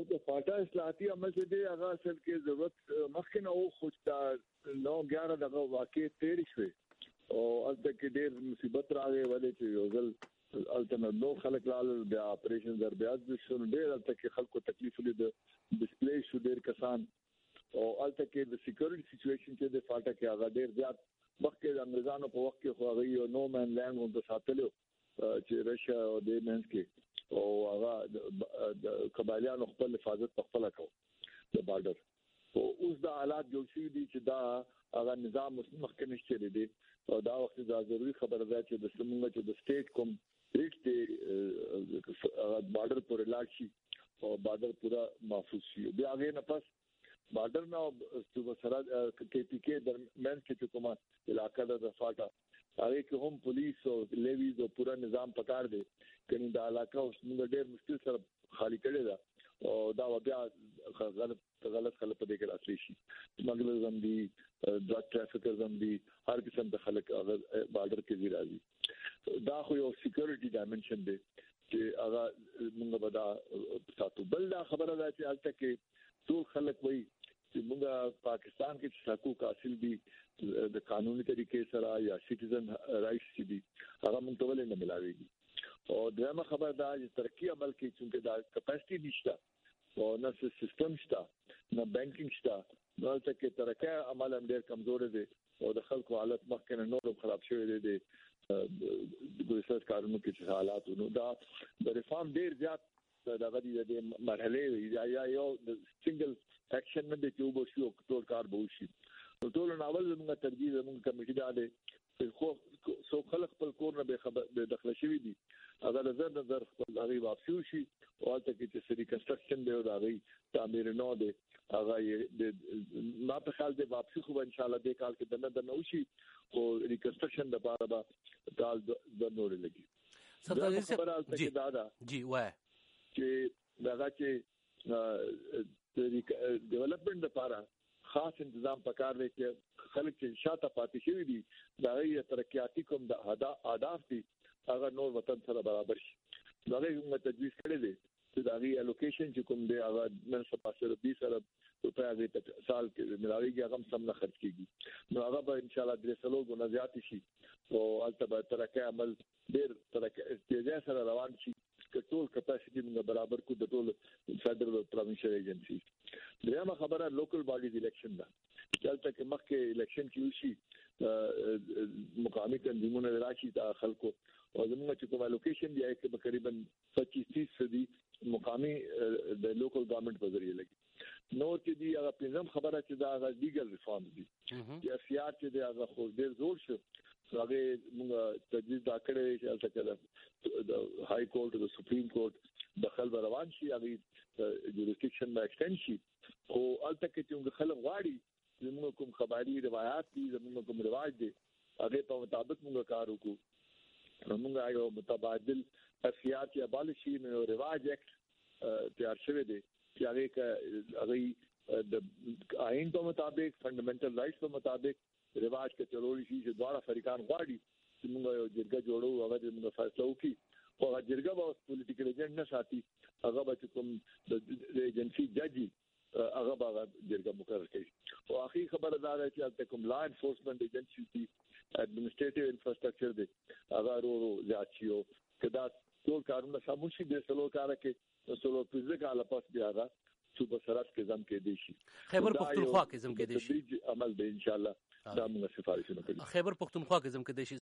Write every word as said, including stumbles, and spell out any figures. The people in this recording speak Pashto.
د فاټا اصلاحاتي عمل څه دی هغه اصل کې ضرورت مخکې نه او خو دا نو ګیاره دغه واقع تیر شوي او البته کې ډېر مصیبت راغی ولې چې یو ځل البته نو خلک لال بیا اپریشن در بیا د شنو ډېر البته کې خلکو تکلیف لید ډسپلی شو ډېر کسان او البته کې د سکیورټي سچويشن چې د فاټا کې هغه ډېر زیات مخکې د انګريزانو په وخت کې خو هغه یو نو مان لینډ او د ساتلو چې رشیا او د منځ کې او هغه د قبایلیانو خپل حفاظت په خپل کو د بارډر او اوس د حالات جوړ شي دي چې دا هغه نظام مخکې نشته دي او دا وخت دا ضروری خبره ده چې د سمونګ چې د سټیټ کوم ریټ دی هغه بارډر پر لاړ شي او بارډر پورا محفوظ شي بیا هغه نه پس بارډر نه صوبه سره کې پی کې د منځ کې کومه علاقہ د فاټا هغه کې هم پولیس او لیویز او پورا نظام پکار دی کني دا علاقہ اوس موږ ډېر مشکل سره خالی کړی دا او دا بیا غلط غلط خلک په دې کې راځي شي سمګلرزم دي ډرګ ټرافیکرزم دي هر قسم د خلک بارډر کې راځي دا خو یو سکیورټي ډایمنشن دی چې هغه موږ به دا ساتو بل دا خبره ده چې البته کې ټول خلک وایي چې موږ پاکستان کې حقوق حاصل دي د قانوني طریقې سره یا سټیزن رائټس دي هغه موږ ته ولې نه ملاويږي او دغه خبره ده چې ترقی عمل کې چې دا کپاسټي نشته او نه سیستم شته نه بانکینګ شته نو ته کې ترقی عمل هم ډېر کمزور دي او د خلکو حالت مخکې نه نور خراب شوی دي د ګوسس کارونو کې چې حالات نو دا د ریفارم ډېر زیات دا غوډي د مرحله یا یو د سنگل اکشن نه د چوبو شو ټول کار به وشي ټول ناول موږ ترجیح موږ کمیټه ده خو سو خلق خپل کور نه به خبر به داخله شوی دي اگر نظر نظر خپل هغه واپسی شي او ته کې چې سری کنسټرکشن دی او هغه تعمیر نه دی هغه د ما په خیال دی واپسی خو ان شاء الله د کال کې دنه دنه وشي او ریکنسټرکشن د لپاره به کال د نور لګي سردار جی دادا جی وای چې دغه چې د ډیولپمنٹ لپاره خاص تنظیم پکار دی چې خلک چې شاته پاتې شوی دي دا یې ترقیاتی کوم د اهداف دي هغه نور وطن سره برابر شي دا یو تجویز کړی دی چې دا غي الوکیشن چې کوم دی هغه نن سبا سره بیس ارب روپیا غي سال کې ملاويږي هغه سم نه خرج کیږي نو هغه به ان شاء الله درې سلو غو زیات شي او البته ترقی عمل ډیر ترقی تیزه سره روان شي ټول کپاسټي موږ برابر کو د ټول فدرال او پروینشل ایجنسی دغه خبره لوکل باډیز الیکشن ده چې تل کې مخکې الیکشن کې وشي مقامي تنظیمونه راشي د خلکو او زموږ چې کومه لوکیشن دی چې تقریبا پچیس فیصد مقامي د لوکل ګورنمنت په ذریعہ لګي نو چې دی هغه پنځم خبره چې دا هغه لیګل ریفارم دي چې سیاست چې دی هغه خو ډیر زور شو هغه موږ تجویز دا کړی چې البته کله د های کورټ او د سپریم کورټ دخل روان شي هغه جوریسډکشن ما ایکسټند شي خو البته چې موږ خلک غواړي زموږ کوم خبري روایت دي زموږ کوم رواج دي هغه په مطابق موږ کار وکړو موږ یو متبادل افیات یا بالشي نو رواج اکټ تیار شوی دی چې هغه هغه د آئین په مطابق فندامنټل رائټس په مطابق رواج کې چلوړي شي چې دواړه فریقان غواړي چې موږ یو جرګه جوړو هغه موږ فیصله وکړي خو هغه جرګه به پولیټیکل ایجنټ نه ساتي هغه به کوم د ایجنسی ججي هغه به جرګه مقرر کړي او اخی خبره دا ده چې تل کوم لا انفورسمنت ایجنسی دي اډمنسټریټیو انفراستراکچر دي هغه ورو زیات شي او کدا ټول کارونه سموشي د سلو کار کې سلو فزیکل اله پاس بیا هغه صوبه سرات کې زم کې دي شي خیبر پختونخوا کې زم کې دي شي عمل به ان شاء الله دا موږ سفارښونه کوي خیبر پختونخوا کې زم کې دي شي